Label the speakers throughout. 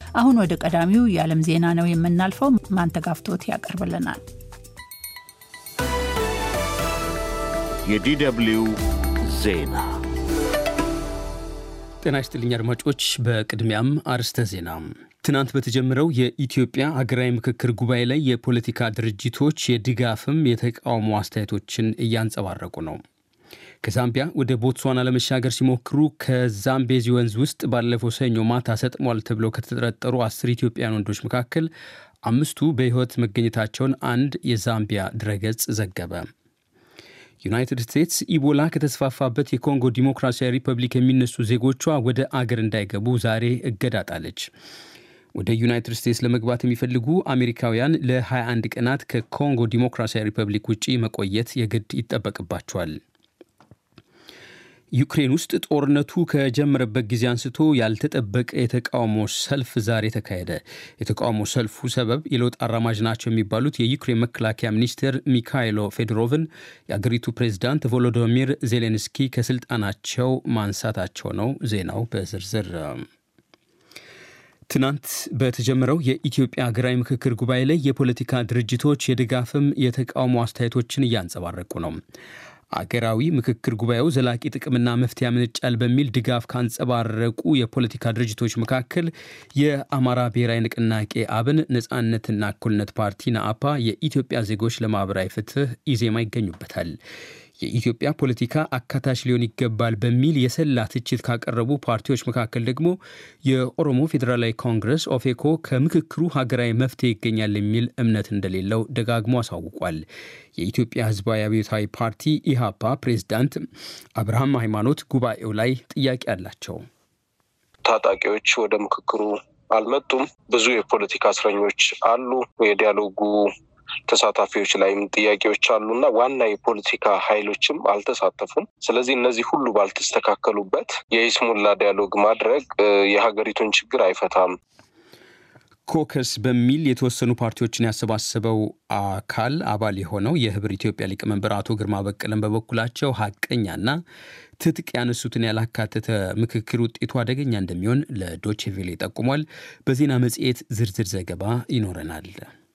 Speaker 1: አሁን ወደ ቀዳሚው የዓለም ዜና ነው የምናልፈው። ማንተጋፍቶት ያቀርብልናል።
Speaker 2: የዲደብሊው ዜና።
Speaker 3: ጤና ይስጥልኝ አድማጮች። በቅድሚያም አርዕስተ ዜና። ትናንት በተጀመረው የኢትዮጵያ ሀገራዊ ምክክር ጉባኤ ላይ የፖለቲካ ድርጅቶች የድጋፍም የተቃውሞ አስተያየቶችን እያንጸባረቁ ነው። ከዛምቢያ ወደ ቦትስዋና ለመሻገር ሲሞክሩ ከዛምቤዚ ወንዝ ውስጥ ባለፈው ሰኞ ማታ ሰጥሟል ተብለው ከተጠረጠሩ 10 ኢትዮጵያውያን ወንዶች መካከል 5ቱ በሕይወት መገኘታቸውን አንድ የዛምቢያ ድረገጽ ዘገበ። ዩናይትድ ስቴትስ ኢቦላ ከተስፋፋበት የኮንጎ ዲሞክራሲያዊ ሪፐብሊክ የሚነሱ ዜጎቿ ወደ አገር እንዳይገቡ ዛሬ እገዳ ጣለች። ወደ ዩናይትድ ስቴትስ ለመግባት የሚፈልጉ አሜሪካውያን ለ21 ቀናት ከኮንጎ ዲሞክራሲያዊ ሪፐብሊክ ውጪ መቆየት የግድ ይጠበቅባቸዋል። ዩክሬን ውስጥ ጦርነቱ ከጀመረበት ጊዜ አንስቶ ያልተጠበቀ የተቃውሞ ሰልፍ ዛሬ ተካሄደ። የተቃውሞ ሰልፉ ሰበብ የለውጥ አራማጅ ናቸው የሚባሉት የዩክሬን መከላከያ ሚኒስትር ሚካይሎ ፌዶሮቭን የአገሪቱ ፕሬዝዳንት ቮሎዶሚር ዜሌንስኪ ከስልጣናቸው ማንሳታቸው ነው። ዜናው በዝርዝር። ትናንት በተጀመረው የኢትዮጵያ ሀገራዊ ምክክር ጉባኤ ላይ የፖለቲካ ድርጅቶች የድጋፍም የተቃውሞ አስተያየቶችን እያንጸባረቁ ነው። አገራዊ ምክክር ጉባኤው ዘላቂ ጥቅምና መፍትሄ ያመነጫል በሚል ድጋፍ ካንጸባረቁ የፖለቲካ ድርጅቶች መካከል የአማራ ብሔራዊ ንቅናቄ አብን፣ ነጻነትና እኩልነት ፓርቲ ነአፓ፣ የኢትዮጵያ ዜጎች ለማህበራዊ ፍትህ ኢዜማ ይገኙበታል። የኢትዮጵያ ፖለቲካ አካታች ሊሆን ይገባል በሚል የሰላ ትችት ካቀረቡ ፓርቲዎች መካከል ደግሞ የኦሮሞ ፌዴራላዊ ኮንግረስ ኦፌኮ ከምክክሩ ሀገራዊ መፍትሄ ይገኛል የሚል እምነት እንደሌለው ደጋግሞ አሳውቋል። የኢትዮጵያ ሕዝባዊ አብዮታዊ ፓርቲ ኢሃፓ ፕሬዝዳንት አብርሃም ሃይማኖት ጉባኤው ላይ ጥያቄ አላቸው።
Speaker 4: ታጣቂዎች ወደ ምክክሩ አልመጡም። ብዙ የፖለቲካ እስረኞች አሉ። የዲያሎጉ ተሳታፊዎች ላይም ጥያቄዎች አሉና ዋና የፖለቲካ ኃይሎችም አልተሳተፉም። ስለዚህ እነዚህ ሁሉ ባልተስተካከሉበት የይስሙላ ዲያሎግ ማድረግ የሀገሪቱን ችግር አይፈታም።
Speaker 3: ኮከስ በሚል የተወሰኑ ፓርቲዎችን ያሰባሰበው አካል አባል የሆነው የህብር ኢትዮጵያ ሊቀመንበር አቶ ግርማ በቀለም በበኩላቸው ሀቀኛና ትጥቅ ያነሱትን ያላካተተ ምክክር ውጤቱ አደገኛ እንደሚሆን ለዶቼ ቬለ ጠቁሟል። በዜና መጽሔት ዝርዝር ዘገባ ይኖረናል።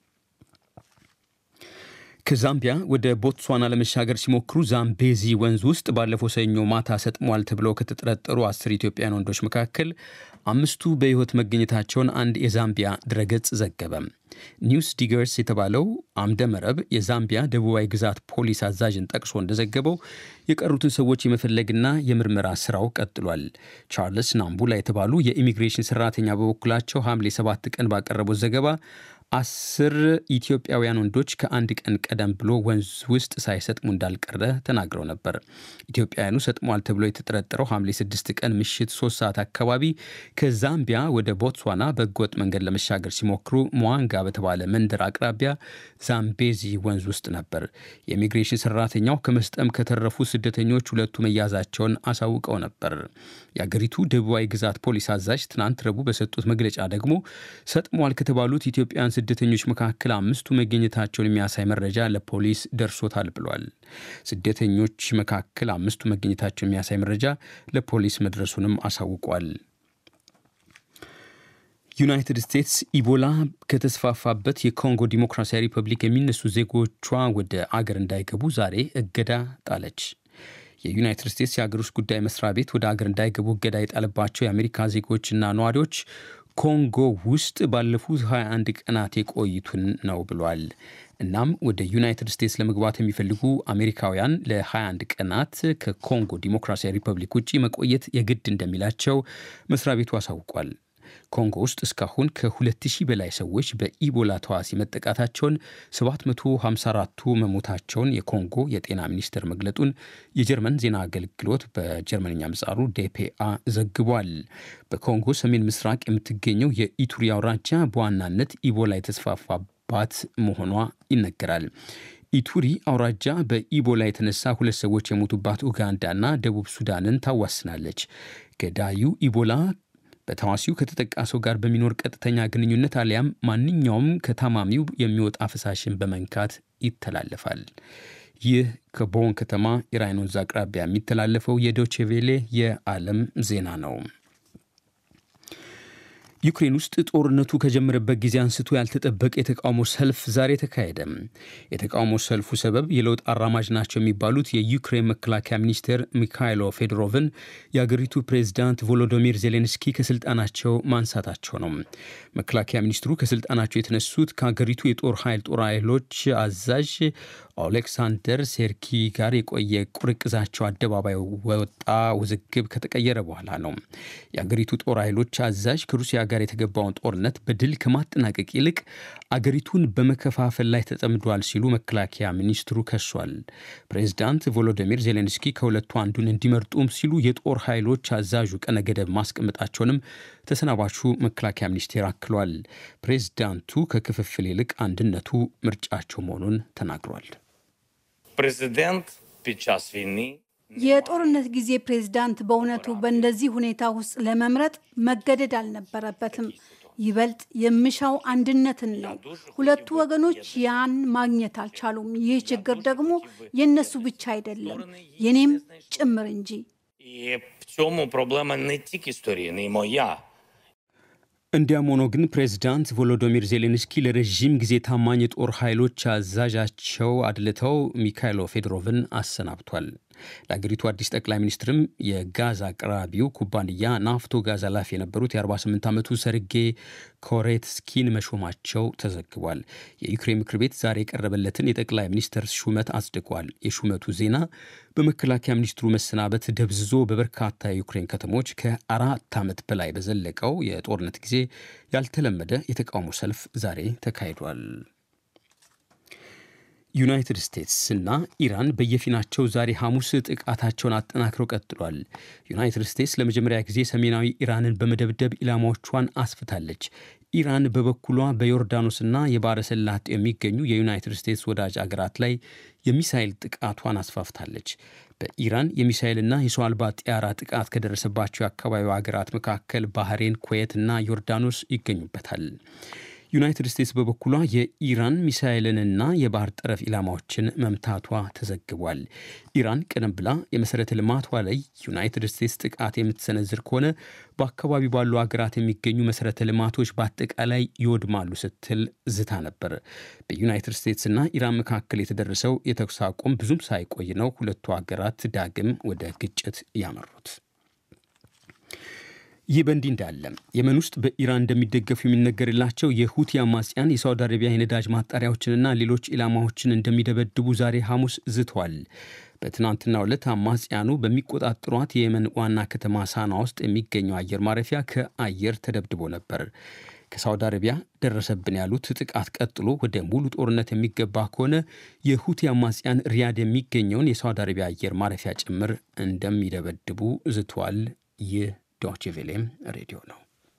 Speaker 3: ከዛምቢያ ወደ ቦትስዋና ለመሻገር ሲሞክሩ ዛምቤዚ ወንዝ ውስጥ ባለፈው ሰኞ ማታ ሰጥሟል ተብለው ከተጠረጠሩ 10 ኢትዮጵያውያን ወንዶች መካከል 5ቱ በሕይወት መገኘታቸውን አንድ የዛምቢያ ድረገጽ ዘገበ። ኒውስ ዲገርስ የተባለው አምደ መረብ የዛምቢያ ደቡባዊ ግዛት ፖሊስ አዛዥን ጠቅሶ እንደዘገበው የቀሩትን ሰዎች የመፈለግና የምርመራ ስራው ቀጥሏል። ቻርልስ ናምቡላ የተባሉ የኢሚግሬሽን ሰራተኛ በበኩላቸው ሐምሌ 7 ቀን ባቀረቡት ዘገባ 10 ኢትዮጵያውያን ወንዶች ከአንድ ቀን ቀደም ብሎ ወንዝ ውስጥ ሳይሰጥሙ እንዳልቀረ ተናግረው ነበር። ኢትዮጵያውያኑ ሰጥሟል ተብሎ የተጠረጠረው ሐምሌ 6 ቀን ምሽት 3 ሰዓት አካባቢ ከዛምቢያ ወደ ቦትስዋና በህገወጥ መንገድ ለመሻገር ሲሞክሩ ሞዋንጋ በተባለ መንደር አቅራቢያ ዛምቤዚ ወንዝ ውስጥ ነበር። የኢሚግሬሽን ሰራተኛው ከመስጠም ከተረፉ ስደተኞች 2ቱ መያዛቸውን አሳውቀው ነበር። የአገሪቱ ደቡባዊ ግዛት ፖሊስ አዛዥ ትናንት ረቡዕ በሰጡት መግለጫ ደግሞ ሰጥሟል ከተባሉት ኢትዮጵያውያን ስደተኞች መካከል 5ቱ መገኘታቸውን የሚያሳይ መረጃ ለፖሊስ ደርሶታል ብሏል። ስደተኞች መካከል 5ቱ መገኘታቸውን የሚያሳይ መረጃ ለፖሊስ መድረሱንም አሳውቋል። ዩናይትድ ስቴትስ ኢቦላ ከተስፋፋበት የኮንጎ ዲሞክራሲያዊ ሪፐብሊክ የሚነሱ ዜጎቿ ወደ አገር እንዳይገቡ ዛሬ እገዳ ጣለች። የዩናይትድ ስቴትስ የአገር ውስጥ ጉዳይ መስሪያ ቤት ወደ አገር እንዳይገቡ እገዳ የጣለባቸው የአሜሪካ ዜጎችና ነዋሪዎች ኮንጎ ውስጥ ባለፉት 21 ቀናት የቆዩትን ነው ብሏል። እናም ወደ ዩናይትድ ስቴትስ ለመግባት የሚፈልጉ አሜሪካውያን ለ21 ቀናት ከኮንጎ ዲሞክራሲያዊ ሪፐብሊክ ውጪ መቆየት የግድ እንደሚላቸው መስሪያ ቤቱ አሳውቋል። ኮንጎ ውስጥ እስካሁን ከ2000 በላይ ሰዎች በኢቦላ ተዋሲ መጠቃታቸውን፣ 754ቱ መሞታቸውን የኮንጎ የጤና ሚኒስቴር መግለጡን የጀርመን ዜና አገልግሎት በጀርመንኛ ምህጻሩ ዴፒአ ዘግቧል። በኮንጎ ሰሜን ምስራቅ የምትገኘው የኢቱሪ አውራጃ በዋናነት ኢቦላ የተስፋፋባት መሆኗ ይነገራል። ኢቱሪ አውራጃ በኢቦላ የተነሳ 2 ሰዎች የሞቱባት ኡጋንዳና ደቡብ ሱዳንን ታዋስናለች። ገዳዩ ኢቦላ በተዋሲው ከተጠቃ ሰው ጋር በሚኖር ቀጥተኛ ግንኙነት አሊያም ማንኛውም ከታማሚው የሚወጣ ፈሳሽን በመንካት ይተላለፋል። ይህ ከቦን ከተማ የራይን ወንዝ አቅራቢያ የሚተላለፈው የዶቼ ቬለ የዓለም ዜና ነው። ዩክሬን ውስጥ ጦርነቱ ከጀመረበት ጊዜ አንስቶ ያልተጠበቀ የተቃውሞ ሰልፍ ዛሬ ተካሄደ። የተቃውሞ ሰልፉ ሰበብ የለውጥ አራማጅ ናቸው የሚባሉት የዩክሬን መከላከያ ሚኒስቴር ሚካይሎ ፌዶሮቭን የአገሪቱ ፕሬዝዳንት ቮሎዶሚር ዜሌንስኪ ከስልጣናቸው ማንሳታቸው ነው። መከላከያ ሚኒስትሩ ከስልጣናቸው የተነሱት ከአገሪቱ የጦር ኃይሎች አዛዥ ኦሌክሳንደር ሴርኪ ጋር የቆየ ቁርቅዛቸው አደባባይ ወጣ ውዝግብ ከተቀየረ በኋላ ነው። የአገሪቱ ጦር ኃይሎች አዛዥ ከሩሲያ ጋር የተገባውን ጦርነት በድል ከማጠናቀቅ ይልቅ አገሪቱን በመከፋፈል ላይ ተጠምዷል ሲሉ መከላከያ ሚኒስትሩ ከሷል። ፕሬዝዳንት ቮሎዲሚር ዜሌንስኪ ከሁለቱ አንዱን እንዲመርጡም ሲሉ የጦር ኃይሎች አዛዡ ቀነ ገደብ ማስቀመጣቸውንም ተሰናባቹ መከላከያ ሚኒስቴር አክሏል። ፕሬዝዳንቱ ከክፍፍል ይልቅ አንድነቱ ምርጫቸው መሆኑን ተናግሯል።
Speaker 5: የጦርነት ጊዜ ፕሬዝዳንት በእውነቱ በእንደዚህ ሁኔታ ውስጥ ለመምረጥ መገደድ አልነበረበትም። ይበልጥ የምሻው አንድነትን ነው። ሁለቱ ወገኖች ያን ማግኘት አልቻሉም። ይህ ችግር ደግሞ የነሱ ብቻ አይደለም፣ የኔም ጭምር እንጂ።
Speaker 3: እንዲያም ሆኖ ግን ፕሬዝዳንት ቮሎዶሚር ዜሌንስኪ ለረዥም ጊዜ ታማኝ የጦር ኃይሎች አዛዣቸው አድልተው ሚካይሎ ፌዶሮቭን አሰናብቷል። ለአገሪቱ አዲስ ጠቅላይ ሚኒስትርም የጋዝ አቅራቢው ኩባንያ ናፍቶ ጋዝ ኃላፊ የነበሩት የ48 ዓመቱ ሰርጌ ኮሬትስኪን መሾማቸው ተዘግቧል። የዩክሬን ምክር ቤት ዛሬ የቀረበለትን የጠቅላይ ሚኒስትር ሹመት አጽድቋል። የሹመቱ ዜና በመከላከያ ሚኒስትሩ መሰናበት ደብዝዞ በበርካታ የዩክሬን ከተሞች ከ4 ዓመት በላይ በዘለቀው የጦርነት ጊዜ ያልተለመደ የተቃውሞ ሰልፍ ዛሬ ተካሂዷል። ዩናይትድ ስቴትስ እና ኢራን በየፊናቸው ዛሬ ሐሙስ ጥቃታቸውን አጠናክረው ቀጥሏል። ዩናይትድ ስቴትስ ለመጀመሪያ ጊዜ ሰሜናዊ ኢራንን በመደብደብ ኢላማዎቿን አስፍታለች። ኢራን በበኩሏ በዮርዳኖስና የባሕረ ሰላጤ የሚገኙ የዩናይትድ ስቴትስ ወዳጅ አገራት ላይ የሚሳኤል ጥቃቷን አስፋፍታለች። በኢራን የሚሳኤልና የሰው አልባ ጥያራ ጥቃት ከደረሰባቸው የአካባቢው አገራት መካከል ባህሬን፣ ኩዌት እና ዮርዳኖስ ይገኙበታል። ዩናይትድ ስቴትስ በበኩሏ የኢራን ሚሳኤልንና የባህር ጠረፍ ኢላማዎችን መምታቷ ተዘግቧል። ኢራን ቀደም ብላ የመሠረተ ልማቷ ላይ ዩናይትድ ስቴትስ ጥቃት የምትሰነዝር ከሆነ በአካባቢ ባሉ ሀገራት የሚገኙ መሠረተ ልማቶች በአጠቃላይ ይወድማሉ ስትል ዝታ ነበር። በዩናይትድ ስቴትስና ኢራን መካከል የተደረሰው የተኩስ አቁም ብዙም ሳይቆይ ነው ሁለቱ ሀገራት ዳግም ወደ ግጭት ያመሩት። ይህ በእንዲህ እንዳለ የመን ውስጥ በኢራን እንደሚደገፉ የሚነገርላቸው የሁቲ አማጽያን የሳውዲ አረቢያ የነዳጅ ማጣሪያዎችንና ሌሎች ኢላማዎችን እንደሚደበድቡ ዛሬ ሐሙስ ዝተዋል። በትናንትናው ዕለት አማጽያኑ በሚቆጣጠሯት የየመን ዋና ከተማ ሳና ውስጥ የሚገኘው አየር ማረፊያ ከአየር ተደብድቦ ነበር። ከሳውዲ አረቢያ ደረሰብን ያሉት ጥቃት ቀጥሎ ወደ ሙሉ ጦርነት የሚገባ ከሆነ የሁቲ አማጽያን ሪያድ የሚገኘውን የሳውዲ አረቢያ አየር ማረፊያ ጭምር እንደሚደበድቡ ዝተዋል። ይህ ዶይቼ ቬለ ሬዲዮ ነው።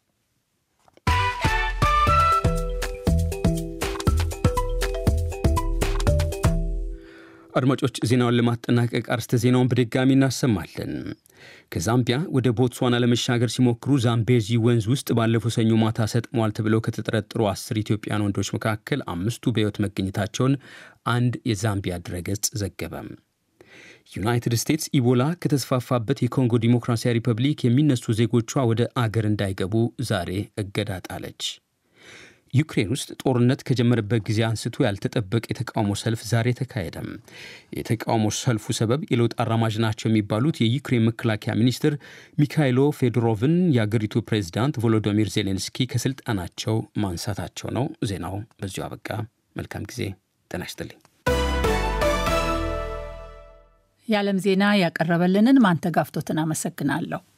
Speaker 3: አድማጮች ዜናውን ለማጠናቀቅ አርስተ ዜናውን በድጋሚ እናሰማለን። ከዛምቢያ ወደ ቦትስዋና ለመሻገር ሲሞክሩ ዛምቤዚ ወንዝ ውስጥ ባለፈው ሰኞ ማታ ሰጥመዋል ተብለው ከተጠረጠሩ 10 ኢትዮጵያውያን ወንዶች መካከል 5ቱ በሕይወት መገኘታቸውን አንድ የዛምቢያ ድረገጽ ዘገበ። ዩናይትድ ስቴትስ ኢቦላ ከተስፋፋበት የኮንጎ ዲሞክራሲያዊ ሪፐብሊክ የሚነሱ ዜጎቿ ወደ አገር እንዳይገቡ ዛሬ እገዳ ጣለች። ዩክሬን ውስጥ ጦርነት ከጀመረበት ጊዜ አንስቶ ያልተጠበቀ የተቃውሞ ሰልፍ ዛሬ ተካሄደ። የተቃውሞ ሰልፉ ሰበብ የለውጥ አራማጅ ናቸው የሚባሉት የዩክሬን መከላከያ ሚኒስትር ሚካይሎ ፌዶሮቭን የአገሪቱ ፕሬዝዳንት ቮሎዶሚር ዜሌንስኪ ከስልጣናቸው ማንሳታቸው ነው። ዜናው በዚሁ አበቃ። መልካም ጊዜ። ጤና ይስጥልኝ።
Speaker 1: የዓለም ዜና ያቀረበልንን ማንተጋፍቶትን አመሰግናለሁ።